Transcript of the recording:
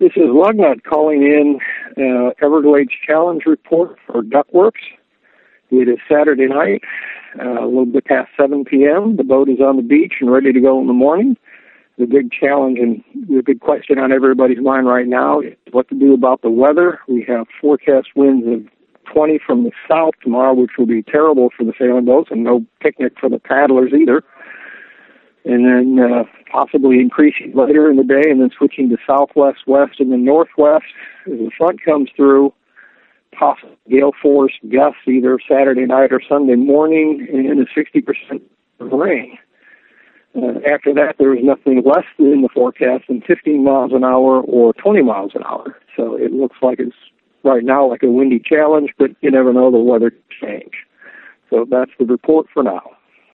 This is Lugnut calling in Everglades Challenge report for Duckworks. It is Saturday night, a little bit past 7 p.m. The boat is on the beach and ready to go in the morning. The big challenge and the big question on everybody's mind right now is what to do about the weather. We have forecast winds of 20 from the south tomorrow, which will be terrible for the sailing boats and no picnic for the paddlers either. And then possibly increasing later in the day and then switching to southwest, west, and then northwest as the front comes through. Possible gale force gusts either Saturday night or Sunday morning and a 60% rain. After that, there is nothing less in the forecast than 15 miles an hour or 20 miles an hour. So it looks like it's right now like a windy challenge, but you never know, the weather can change. So that's the report for now.